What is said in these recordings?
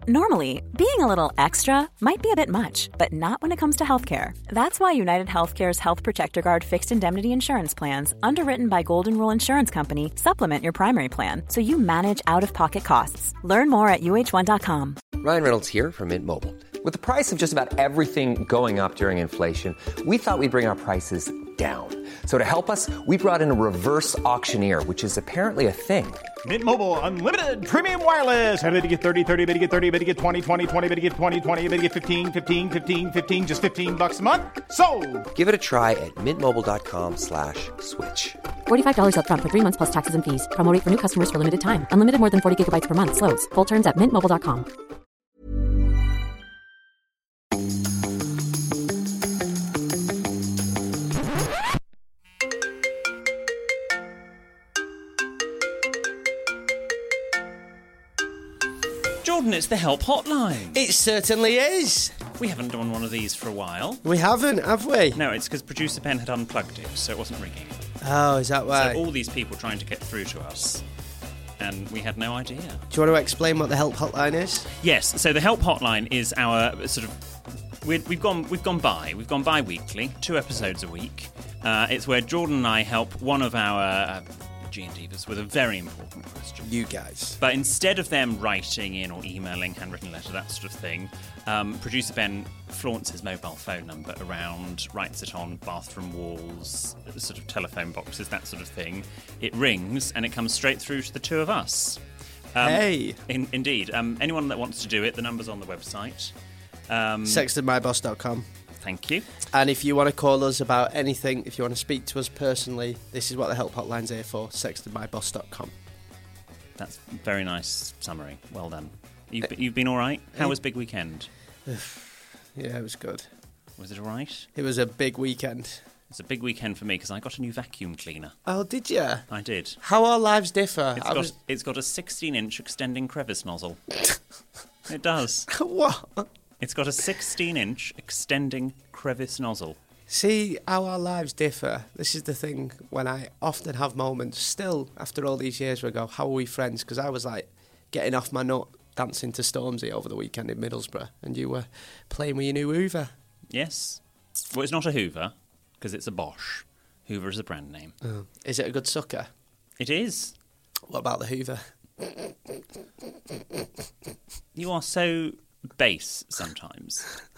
Normally, being a little extra might be a bit much, but not when it comes to healthcare. That's why United Healthcare's Health Protector Guard fixed indemnity insurance plans, underwritten by Golden Rule Insurance Company, supplement your primary plan so you manage out-of-pocket costs. Learn more at uh1.com. Ryan Reynolds here from Mint Mobile. With the price of just about everything going up during inflation, we thought we'd bring our prices down. So to help us, we brought in a reverse auctioneer, which is apparently a thing. Mint Mobile Unlimited Premium Wireless. How to get 30, 30, bit to get 30, bit to get 20, 20, 20, bit to get 20, 20, bit to get 15, 15, 15, 15, just $15 a month? Sold! Give it a try at mintmobile.com/switch. $45 up front for 3 months plus taxes and fees. Promo rate for new customers for limited time. Unlimited more than 40 gigabytes per month. Slows full terms at mintmobile.com. Jordan, it's the help hotline. It certainly is. We haven't done one of these for a while. We haven't, have we? No, it's because producer Ben had unplugged it, so it wasn't ringing. Oh, is that why? So all these people trying to get through to us, and we had no idea. Do you want to explain what the help hotline is? Yes, so the help hotline is our sort of... We've gone bi-weekly, 2 episodes a week. It's where Jordan and I help one of our... G&Divas with a very important question. You guys. But instead of them writing in or emailing, handwritten letter, that sort of thing, producer Ben flaunts his mobile phone number around, writes it on bathroom walls, sort of telephone boxes, that sort of thing. It rings and it comes straight through to the two of us. Hey. Indeed. Anyone that wants to do it, the number's on the website. Sextedmyboss.com. Thank you. And if you want to call us about anything, if you want to speak to us personally, this is what the help hotline's here for, sextedmyboss.com. That's a very nice summary. Well done. You've been all right? How was Big Weekend? Yeah, it was good. Was it all right? It was a big weekend. It's a big weekend for me because I got a new vacuum cleaner. Oh, did you? I did. How our lives differ. It's got a 16-inch extending crevice nozzle. It does. What? It's got a 16-inch extending crevice nozzle. See how our lives differ. This is the thing when I often have moments, still after all these years, where I go, how are we friends? Because I was like getting off my nut, dancing to Stormzy over the weekend in Middlesbrough, and you were playing with your new Hoover. Yes. Well, it's not a Hoover, because it's a Bosch. Hoover is a brand name. Oh. Is it a good sucker? It is. What about the Hoover? You are so base sometimes.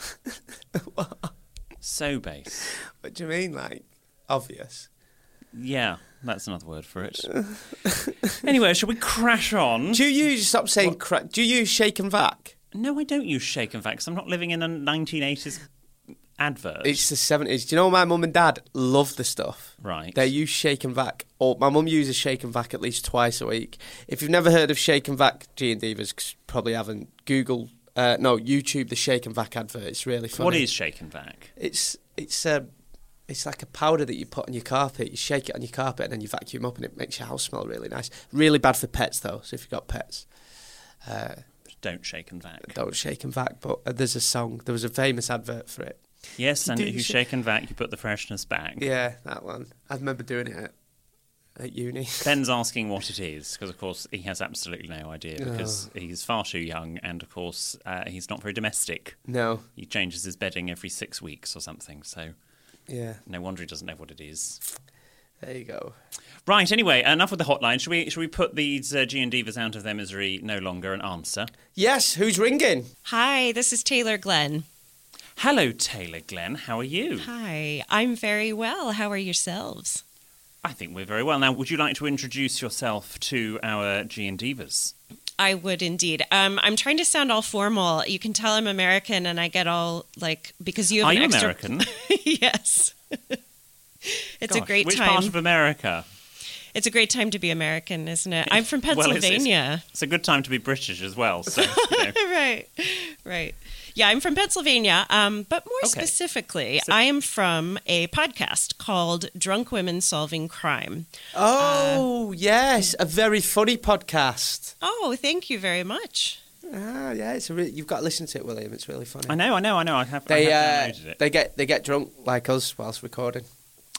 What? So base. What do you mean, like, obvious? Yeah, that's another word for it. Anyway, shall we crash on? Do you stop saying do you use shake and vac? No, I don't use shake and vac because I'm not living in a 1980s advert. It's the 70s. Do you know my mum and dad love the stuff? Right. They use shake and vac. Or my mum uses shake and vac at least twice a week. If you've never heard of shake and vac, G&Divas, 'cause you probably haven't, YouTube the shake and vac advert. It's really funny. What is shake and vac? It's like a powder that you put on your carpet. You shake it on your carpet and then you vacuum up and it makes your house smell really nice. Really bad for pets though. So if you've got pets, don't shake and vac. Don't shake and vac. But there's a song. There was a famous advert for it. Yes, and if you shake and vac, you put the freshness back. Yeah, that one. I remember doing it at uni. Ben's asking what it is, because, of course, he has absolutely no idea, because he's far too young, and, of course, he's not very domestic. No. He changes his bedding every 6 weeks or something, so yeah, no wonder he doesn't know what it is. There you go. Right, anyway, enough with the hotline. Should we put these G&Divas out of their misery no longer and answer? Yes, who's ringing? Hi, this is Taylor Glenn. Hello, Taylor Glenn. How are you? Hi, I'm very well. How are yourselves? I think we're very well. Now, would you like to introduce yourself to our G&Divas? I would indeed. I'm trying to sound all formal. You can tell I'm American, and I get all, like, because you have Are an you extra... American? Yes. It's a great which time. Which part of America? It's a great time to be American, isn't it? I'm from Pennsylvania. It's a good time to be British as well. So, Right. Yeah, I'm from Pennsylvania, but more specifically, I am from a podcast called Drunk Women Solving Crime. Oh, yes, a very funny podcast. Oh, thank you very much. Yeah, you've got to listen to it, William. It's really funny. I know. I have downloaded it. They get drunk like us whilst recording.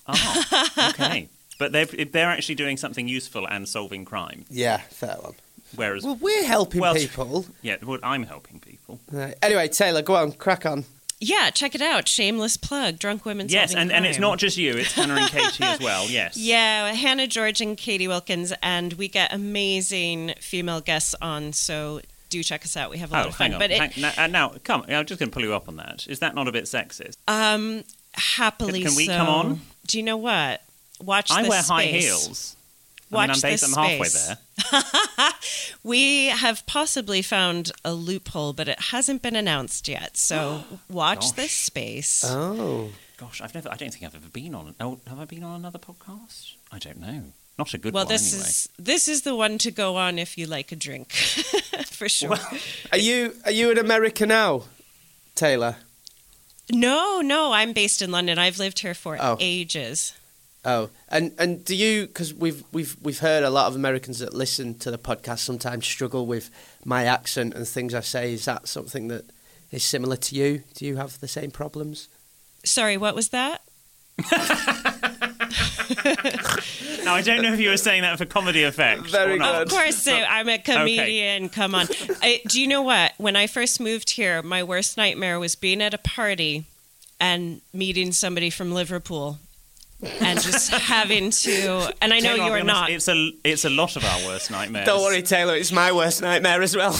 Oh, okay. But they're actually doing something useful and solving crime. Yeah, fair one. Whereas, Well, we're helping people. Yeah, well, I'm helping people. Right. Anyway, Taylor, go on, crack on. Yeah, check it out. Shameless plug. Drunk Women Yes, Solving and it's Crime. not just you. It's Hannah and Katie as well. Yes. Yeah, Hannah George and Katie Wilkins, and we get amazing female guests on. So do check us out. We have a lot of fun. Hang on. Now, come. I'm just going to pull you up on that. Is that not a bit sexist? Happily Can we so. come on? Do you know what? Watch I this wear high space. heels. Watch I'm this halfway space. there. We have possibly found a loophole, but it hasn't been announced yet. So watch this space. Oh. Gosh, I don't think I've ever been on. Oh, have I been on another podcast? I don't know. Not a good Well, one. Anyway. this is the one to go on if you like a drink, for sure. Are you an American now, Taylor? No, I'm based in London. I've lived here for ages. Oh, and do you? Because we've heard a lot of Americans that listen to the podcast sometimes struggle with my accent and things I say. Is that something that is similar to you? Do you have the same problems? Sorry, what was that? Now, I don't know if you were saying that for comedy effect. Very or not. good. Of course, so I'm a comedian. Okay. Come on. Do you know what? When I first moved here, my worst nightmare was being at a party and meeting somebody from Liverpool. And just having to, and I know Taylor, you are not. It's a lot of our worst nightmares. Don't worry, Taylor. It's my worst nightmare as well.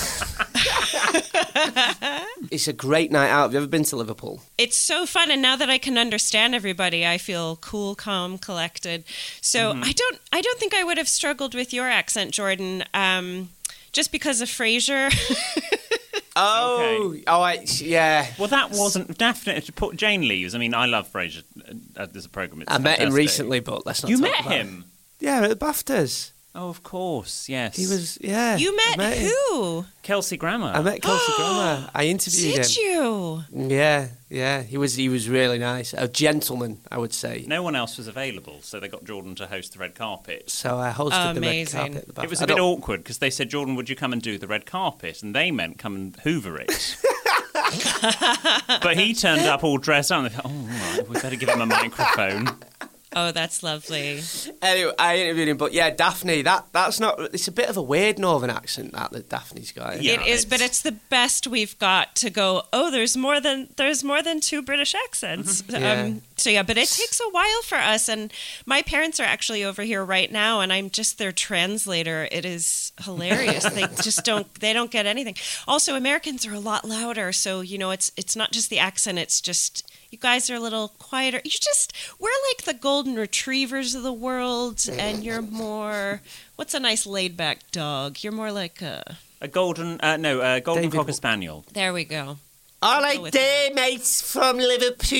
It's a great night out. Have you ever been to Liverpool? It's so fun, and now that I can understand everybody, I feel cool, calm, collected. So I don't think I would have struggled with your accent, Jordan, just because of Frasier. Oh, Okay. Yeah. Well, that wasn't definitely to put Jane Leeves. I mean, I love Frasier as a program. It's I met him fantastic. recently, but let's not. You talk met about him? Yeah, at the BAFTAs. Oh, of course, yes. He was. Yeah. You I met him. who? Kelsey Grammer. I met Kelsey Grammer. I interviewed him. Did you? Yeah. He was really nice. A gentleman, I would say. No one else was available, so they got Jordan to host the red carpet. So I hosted the red Amazing. carpet at the BAFTA. It was a bit awkward because they said, Jordan, would you come and do the red carpet? And they meant come and hoover it. But he turned up all dressed up and they thought, oh, right, we better give him a microphone. Oh, that's lovely. Anyway, I interviewed him, but yeah, Daphne, that's not. It's a bit of a weird northern accent that Daphne's got. Yeah, It is, but it's the best we've got to go. Oh, there's more than two British accents. Yeah. But it takes a while for us. And my parents are actually over here right now, and I'm just their translator. It is hilarious. They don't get anything. Also, Americans are a lot louder, so it's not just the accent. It's just you guys are a little quieter. We're like the golden retrievers of the world, and you're more. What's a nice laid-back dog? You're more like a golden David Cocker Spaniel. There we go. All right, there, mates from Liverpool.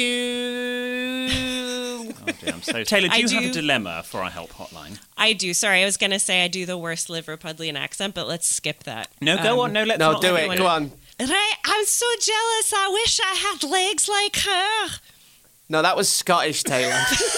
Oh dear, I'm so Taylor, do you have a dilemma for our help hotline? I do. Sorry, I was going to say I do the worst Liverpudlian accent, but let's skip that. No, go on. No, let's No, not do have it. Go on. Right, I'm so jealous. I wish I had legs like her. No, that was Scottish, Taylor.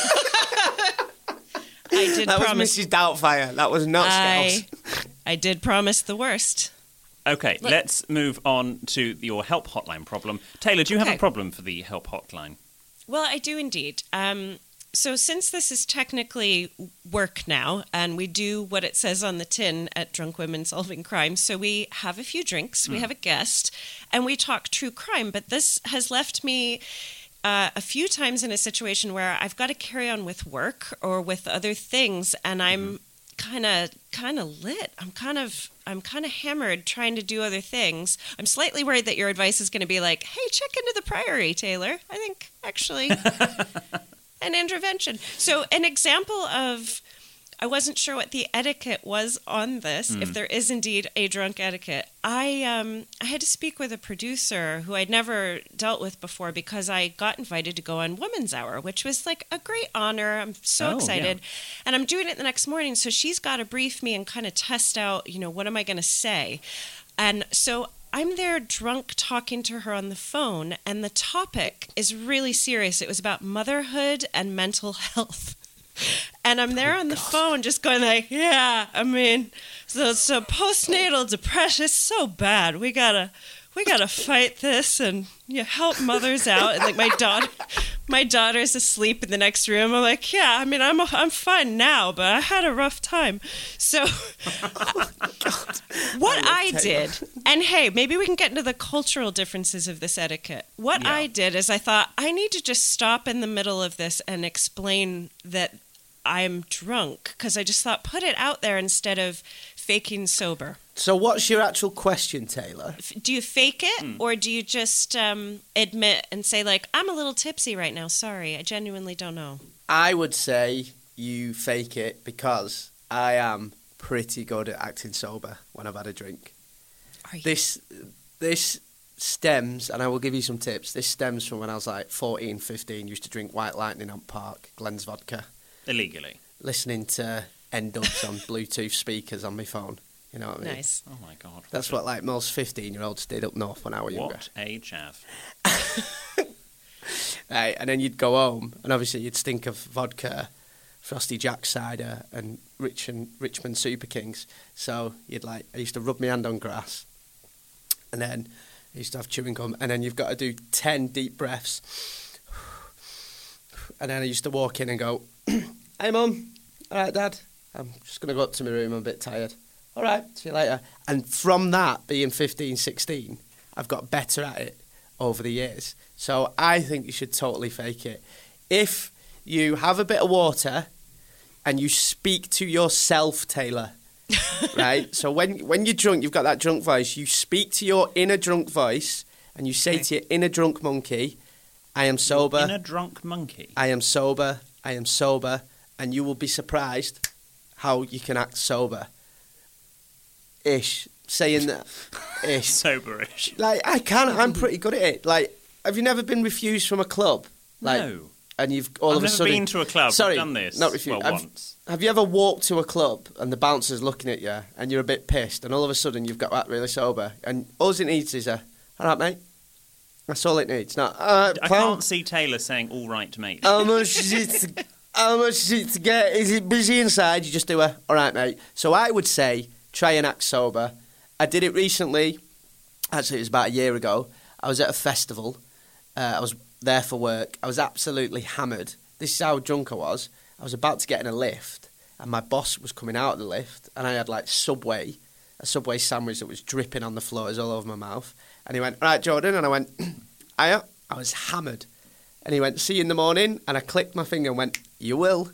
I did That promise. was Mrs. Doubtfire. That was not Scouse. I did promise the worst. Okay, let's move on to your help hotline problem. Taylor, do you have a problem for the help hotline? Well, I do indeed. So since this is technically work now, and we do what it says on the tin at Drunk Women Solving Crime, so we have a few drinks, we have a guest, and we talk true crime. But this has left me a few times in a situation where I've got to carry on with work or with other things, and I'm kind of lit. I'm kind of hammered trying to do other things. I'm slightly worried that your advice is going to be like, hey, check into the Priory, Taylor. I think actually an intervention. So an example of, I wasn't sure what the etiquette was on this, if there is indeed a drunk etiquette. I had to speak with a producer who I'd never dealt with before because I got invited to go on Woman's Hour, which was like a great honor. I'm so excited. Yeah. And I'm doing it the next morning, so she's got to brief me and kind of test out, what am I going to say? And so I'm there drunk talking to her on the phone, and the topic is really serious. It was about motherhood and mental health. And I'm there on the phone just going like, so postnatal depression is so bad. We gotta fight this and help mothers out. And like my my daughter's asleep in the next room. I'm like, yeah, I mean, I'm fine now, but I had a rough time. So what I did, and hey, maybe we can get into the cultural differences of this etiquette. What I did is I thought, I need to just stop in the middle of this and explain that I'm drunk, because I just thought, put it out there instead of faking sober. So what's your actual question, Taylor? Do you fake it, or do you just admit and say, like, I'm a little tipsy right now, sorry, I genuinely don't know? I would say you fake it, because I am pretty good at acting sober when I've had a drink. Are you? This stems, and I will give you some tips, this stems from when I was like 14, 15, used to drink White Lightning on Park, Glen's vodka. Illegally. Listening to N-dubs on Bluetooth speakers on my phone. You know what I mean? Nice. Oh my God. That's what like most 15-year-olds did up north when I was younger. What age have? Right, and then you'd go home, and obviously you'd stink of vodka, Frosty Jack cider, and Richmond Super Kings. So I used to rub my hand on grass, and then I used to have chewing gum, and then you've got to do 10 deep breaths. And then I used to walk in and go, hey, Mum. All right, Dad. I'm just going to go up to my room. I'm a bit tired. All right, see you later. And from that, being 15, 16, I've got better at it over the years. So I think you should totally fake it. If you have a bit of water and you speak to yourself, Taylor, right? So when you're drunk, you've got that drunk voice. You speak to your inner drunk voice and you say to your inner drunk monkey, I am sober. Inner drunk monkey? I am sober. I am sober. And you will be surprised how you can act sober. Ish. Saying that. Ish. Soberish. Like, I'm pretty good at it. Like, have you never been refused from a club? Like, no. And you've all I've of a never sudden... been to a club. Sorry, I've done this. Not refused. Well, once. Have you ever walked to a club and the bouncer's looking at you and you're a bit pissed and all of a sudden you've got that really sober and all it needs is a, all right, mate? That's all it needs. Not, I can't see Taylor saying, all right, mate. How much is it to get? Is it busy inside? You just do a, all right, mate. So I would say, try and act sober. I did it recently. Actually, it was about a year ago. I was at a festival. I was there for work. I was absolutely hammered. This is how drunk I was. I was about to get in a lift, and my boss was coming out of the lift, and I had like a Subway sandwich that was dripping on the floors all over my mouth. And he went, all right, Jordan. And I went, I was hammered. And he went, see you in the morning. And I clicked my finger and went, you will.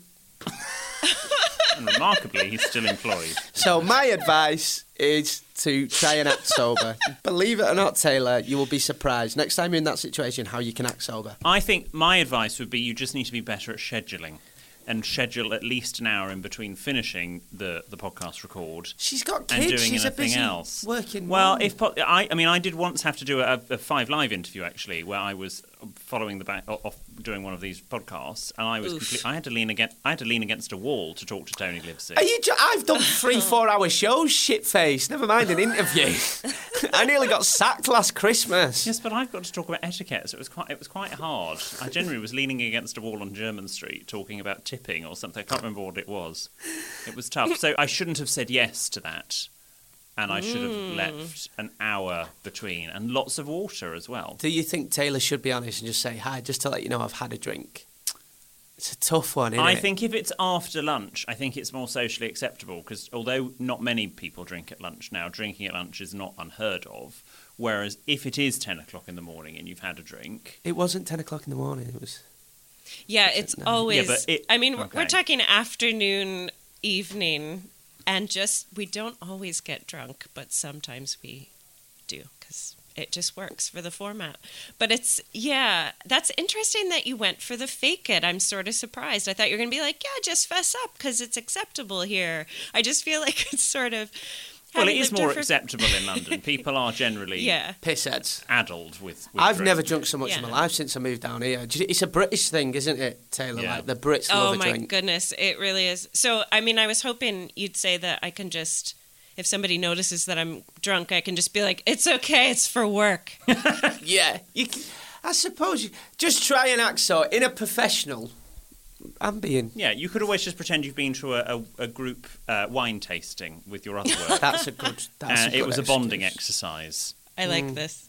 And remarkably, he's still employed. So my advice is to try and act sober. Believe it or not, Taylor, you will be surprised next time you're in that situation how you can act sober. I think my advice would be you just need to be better at scheduling. And schedule at least an hour in between finishing the podcast record. She's got kids. And doing She's anything a busy else. Working. Well, mom. I did once have to do a 5 Live interview actually, where I was following the back of doing one of these podcasts, and I was I had to lean against a wall to talk to Tony Livesey. I've done 3-4 hour shows, shitface. Never mind an interview. I nearly got sacked last Christmas. Yes, but I've got to talk about etiquette, so it was quite hard. I generally was leaning against a wall on Jermyn Street talking about tipping or something. I can't remember what it was. It was tough. So I shouldn't have said yes to that. And I should have left an hour between, and lots of water as well. Do you think Taylor should be honest and just say, hi, just to let you know I've had a drink? It's a tough one, isn't it? I think if it's after lunch, I think it's more socially acceptable, because although not many people drink at lunch now, drinking at lunch is not unheard of. Whereas if it is 10 o'clock in the morning and you've had a drink... It wasn't 10 o'clock in the morning, it was... Yeah, it's always... Yeah, but we're talking afternoon, evening... And we don't always get drunk, but sometimes we do, because it just works for the format. But that's interesting that you went for the fake it. I'm sort of surprised. I thought you were going to be like, yeah, just fess up, because it's acceptable here. I just feel like it's sort of... Well, it is more acceptable in London. People are generally pissheads, addled with I've drink. never drunk so much in my life since I moved down here. It's a British thing, isn't it, Taylor? Yeah. Like the Brits love a drink. Oh my goodness, it really is. So, I mean, I was hoping you'd say that I can just, if somebody notices that I'm drunk, I can just be like, it's okay, it's for work. Yeah, I suppose you just try and act so in a professional. I'm being... Yeah, you could always just pretend you've been to a group wine tasting with your other work. That's a good... It was a bonding exercise. I like this.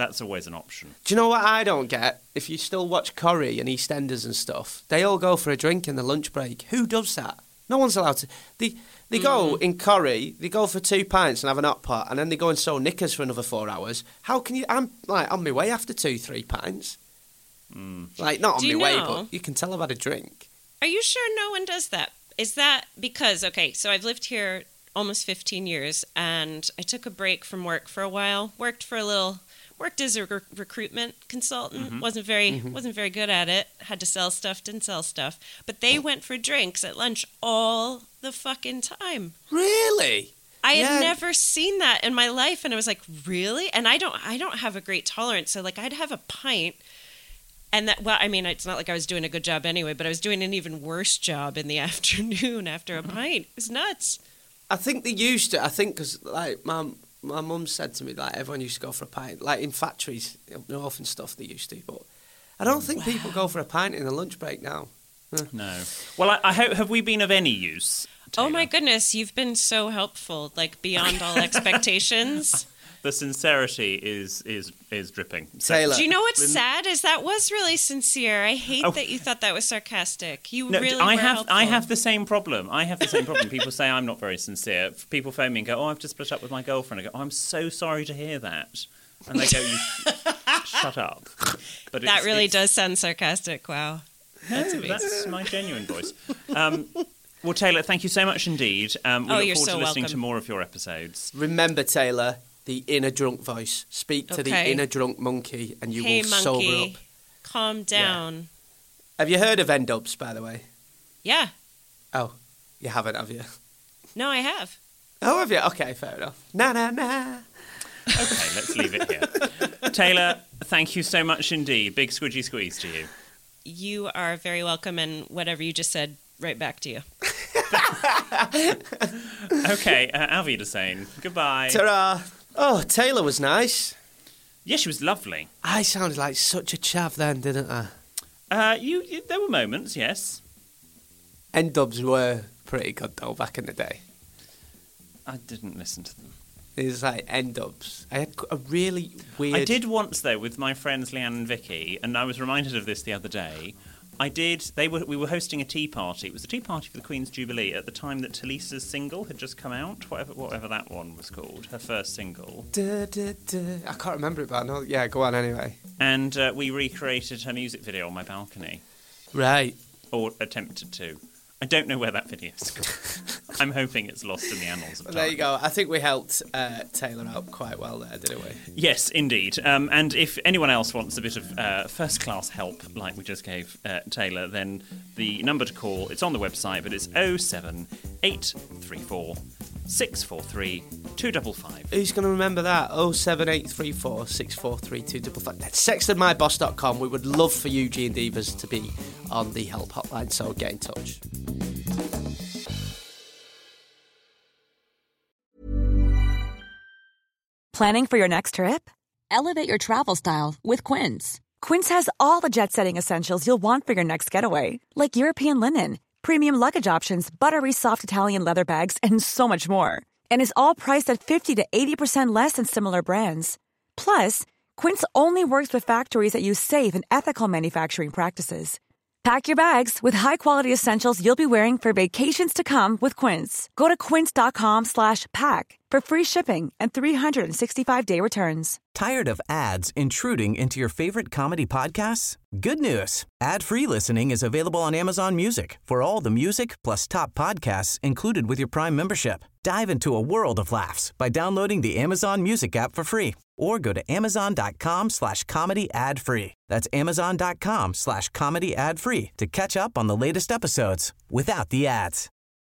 That's always an option. Do you know what I don't get? If you still watch Corrie and EastEnders and stuff, they all go for a drink in the lunch break. Who does that? No one's allowed to. They go in Corrie, they go for 2 pints and have an hot pot, and then they go and sew knickers for another 4 hours. How can you? I'm like on my way after 2-3 pints. Like not on my way, but you can tell I've had a drink. Are you sure no one does that? Is that because, okay, so I've lived here almost 15 years, and I took a break from work for a while, worked as a recruitment consultant, wasn't very good at it, had to sell stuff, didn't sell stuff, but they went for drinks at lunch all the fucking time. Really? I had never seen that in my life, and I was like, really? And I don't have a great tolerance, so like I'd have a pint, and that, well, I mean, it's not like I was doing a good job anyway, but I was doing an even worse job in the afternoon after a pint. It was nuts. I think they used to. I think because like my mum said to me, like everyone used to go for a pint, like in factories up north and stuff. They used to, but I don't think people go for a pint in a lunch break now. No. Well, I hope. Have we been of any use, Taylor? Oh my goodness, you've been so helpful, like beyond all expectations. The sincerity is dripping. Taylor, do you know what's sad is that was really sincere. I hate that you thought that was sarcastic. You really were helpful. I have the same problem. People say I'm not very sincere. People phone me and go, "Oh, I've just split up with my girlfriend." I go, "Oh, I'm so sorry to hear that." And they go, "You shut up." But that really does sound sarcastic. Wow, that's my genuine voice. Well, Taylor, thank you so much indeed. We look forward to listening to more of your episodes. Remember, Taylor, the inner drunk voice. Speak to the inner drunk monkey and you will sober up. Calm down. Yeah. Have you heard of N-Dubs, by the way? Yeah. Oh, you haven't, have you? No, I have. Oh, have you? Okay, fair enough. Na. Okay, let's leave it here. Taylor, thank you so much indeed. Big squidgy squeeze to you. You are very welcome, and whatever you just said, right back to you. Okay, Auf Wiedersehen. Goodbye. Ta-ra. Oh, Taylor was nice. Yeah, she was lovely. I sounded like such a chav then, didn't I? There were moments, yes. N-Dubs were pretty good, though, back in the day. I didn't listen to them. It was like N-Dubs. I had a really weird... I did once, though, with my friends Leanne and Vicky, and I was reminded of this the other day. We were hosting a tea party. It was a tea party for the Queen's Jubilee at the time that Talisa's single had just come out, whatever that one was called, her first single. I can't remember it, but I know. Yeah, go on anyway. And we recreated her music video on my balcony. Right. Or attempted to. I don't know where that video is. I'm hoping it's lost in the annals of time. There you go. I think we helped Taylor out quite well there, didn't we? Yes, indeed. And if anyone else wants a bit of first-class help, like we just gave Taylor, then the number to call, it's on the website, but it's 07834 643 255. Who's going to remember that? 07834 643 255. That's sextonmyboss.com. We would love for you, G and Divas, to be on the help hotline, so get in touch. Planning for your next trip? Elevate your travel style with Quince. Quince has all the jet-setting essentials you'll want for your next getaway, like European linen, premium luggage options, buttery soft Italian leather bags, and so much more. And is all priced at 50 to 80% less than similar brands. Plus, Quince only works with factories that use safe and ethical manufacturing practices. Pack your bags with high-quality essentials you'll be wearing for vacations to come with Quince. Go to quince.com/pack for free shipping and 365-day returns. Tired of ads intruding into your favorite comedy podcasts? Good news. Ad-free listening is available on Amazon Music for all the music plus top podcasts included with your Prime membership. Dive into a world of laughs by downloading the Amazon Music app for free or go to amazon.com/comedy ad-free. That's amazon.com/comedy ad-free to catch up on the latest episodes without the ads.